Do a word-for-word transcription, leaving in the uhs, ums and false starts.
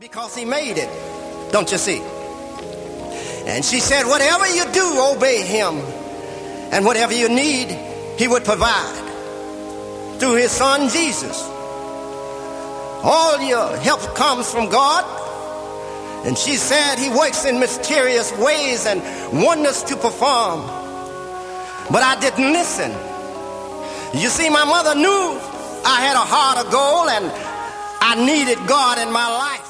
Because he made it, don't you see? And she said, whatever you do, obey him. And whatever you need, he would provide through his son, Jesus. All your help comes from God. And she said he works in mysterious ways and wonders to perform. But I didn't listen. You see, my mother knew I had a heart of gold and I needed God in my life.